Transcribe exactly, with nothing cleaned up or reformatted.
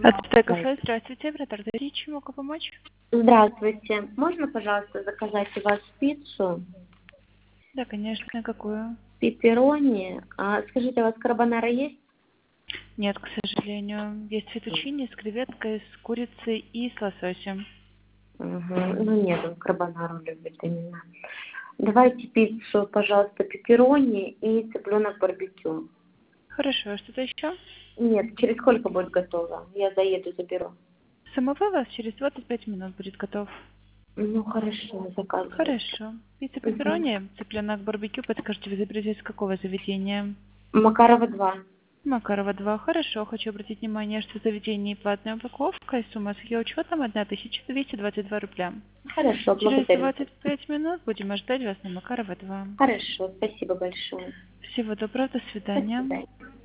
Ацтек кафе, здравствуйте, оператор Ричи, могу помочь? Здравствуйте. Можно, пожалуйста, заказать у вас пиццу, Да, конечно, какую? пепперони? А, скажите, у вас карбонара есть? Нет, к сожалению. Есть фетучини с креветкой, с курицей и с лососем. Угу. Ну нет, он карбонару любит именно. Давайте пиццу, пожалуйста, пепперони и цыпленок барбекю. Хорошо, что-то еще? Нет, через сколько будет готово? Я заеду, заберу. Самовывоз через двадцать пять минут будет готов. Ну хорошо, заказывайте. Хорошо. Пицца Угу. пепперони, цыпленок барбекю, подскажите, вы заберете из какого заведения? Макарова два. Макарова два. Хорошо. Хочу обратить внимание, что заведение платная упаковка и сумма с ее учетом тысяча двести двадцать два рубля. Хорошо, Через благодарю. двадцать пять минут будем ждать вас на Макарова два. Хорошо, спасибо большое. Всего доброго, до До свидания. свидания.